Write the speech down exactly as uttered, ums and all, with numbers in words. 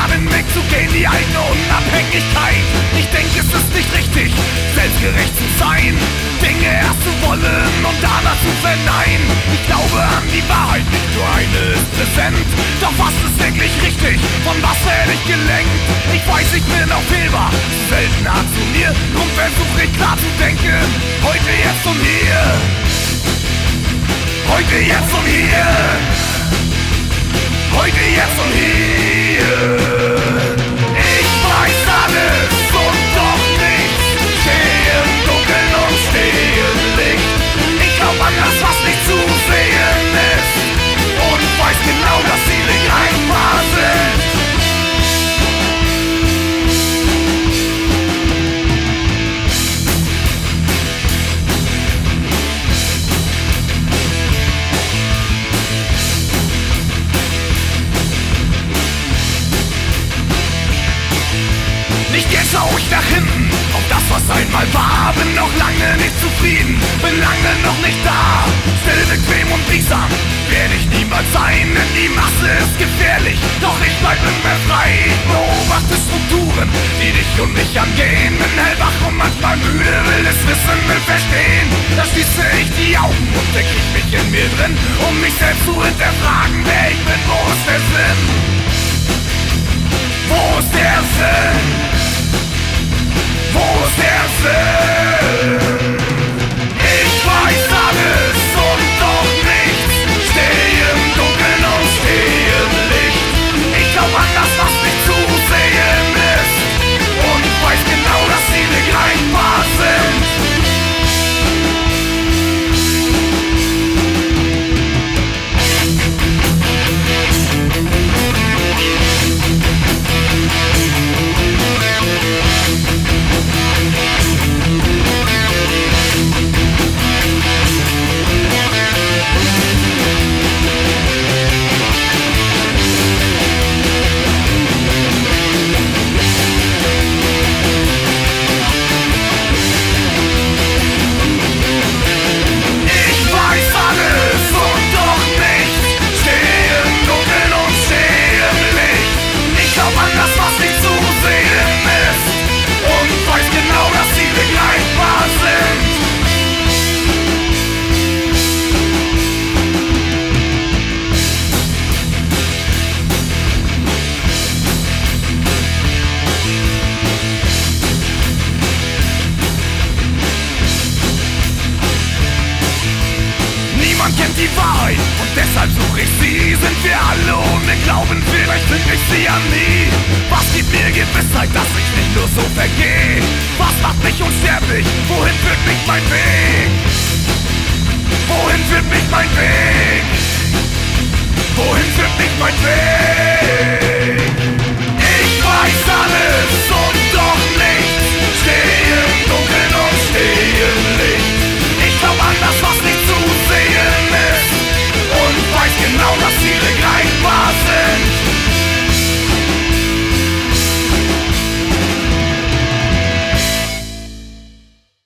geraden Weg zu gehen, die eigene Unabhängigkeit. Ich denke, es ist nicht richtig, selbstgerecht zu sein, Dinge erst zu wollen und danach zu verneinen. Ich glaube an die Wahrheit, nicht nur eine ist präsent. Doch was ist wirklich richtig, von was werde ich gelenkt? Ich weiß, ich bin auch fehlbar, zu selten hart zu mir. Drum versuche ich klar zu denken, heute, jetzt und hier. Heute, jetzt und hier. Heute, jetzt und hier. Ich weiß alles und doch nichts. Stehe im Dunkeln und stehe im Licht. Ich glaub an das, was nicht zu sehen ist, und weiß genau, dass sie nicht einfach sind. Nicht jetzt schau ich nach hinten, auf das, was einmal war. Bin noch lange nicht zufrieden, bin lange noch nicht da. Still, bequem und biesam werde ich niemals sein, denn die Masse ist gefährlich, doch ich bleib immer frei. Ich beobachte Strukturen, die dich und mich angehen. Bin hellwach und manchmal müde, will es wissen, will verstehen. Da schließe ich die Augen und verkriech mich in mir drin, um mich selbst zu hinterfragen, wer ich bin, wo ist der Sinn? Wo ist der Sinn? Wo ist der Sinn? Ich weiß alles und doch nichts. Stehe im Dunkeln und stehe im Licht. Ich glaub an das, was nicht zu sehen ist, und weiß genau, dass sie nicht greifbar sind. Niemand kennt die Wahrheit und deshalb suche ich sie. Sind wir alle ohne Glauben, vielleicht finde ich sie ja nie. Was gibt mir Gewissheit, dass ich nicht nur so vergehe? Was macht mich unsterblich? Wohin führt mich mein Weg? Wohin führt mich mein Weg? Wohin führt mich mein Weg?